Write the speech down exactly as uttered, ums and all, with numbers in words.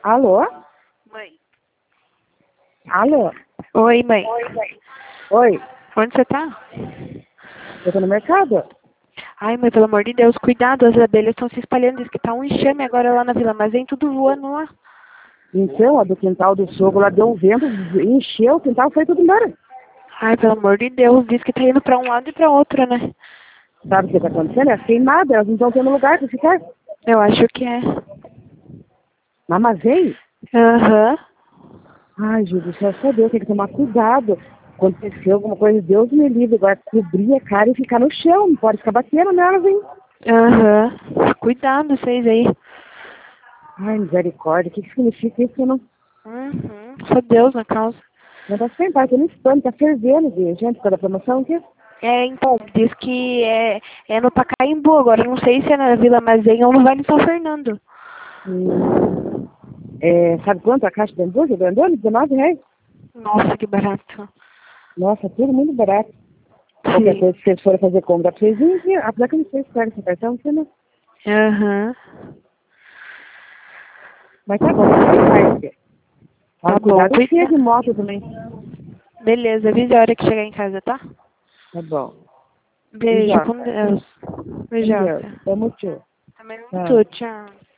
Alô? Mãe. Alô? Oi, mãe. Oi, Onde você tá? eu tô no mercado? Ai, mãe, pelo amor de Deus, cuidado, as abelhas estão se espalhando, diz que tá um enxame agora lá na Vila Armazém, tudo voando lá. Então, a do quintal do sogro lá deu um vento, encheu o quintal, foi tudo embora. Ai, pelo amor de Deus, diz que tá indo pra um lado e pra outro, né? Sabe o que tá acontecendo? É queimada, elas não estão tendo lugar pra ficar. Eu acho que é. No armazém? Aham. Ai, Gil do céu, só Deus tem que tomar cuidado. Aconteceu alguma coisa, Deus me livre. Agora, cobrir a cara e ficar no chão, não pode ficar batendo nelas, hein? Aham. Cuidado, vocês aí. Ai, misericórdia, o que, que significa isso? Eu não, Uhum. Só Deus na causa. não tá sem paz, tô no espano, tá fervendo, viu? Gente, cada promoção aqui. É, então, diz que é, é no Pacaembu agora, não sei se é na Vila Armazém ou no Vale São Fernando. Hum, é, sabe quanto a caixa de hambúrguer? Grandona? dezenove reais? Nossa, que barato. Nossa, tudo muito barato. Qualquer Sim. coisa que vocês forem fazer compra pra vocês virem, apesar que eu não sei se pega esse cartão, você não. Aham. Mas tá bom, tá sem paz, filha. Tá Olha, bom, cuidado cheio cuida. de moto também. Beleza, avise a hora que chegar em casa, tá? Tá bom. Beijo, com Beijoca. Deus. Com Deus. Beijoca. Tamo tchau. Também Tchau. muito, tchau.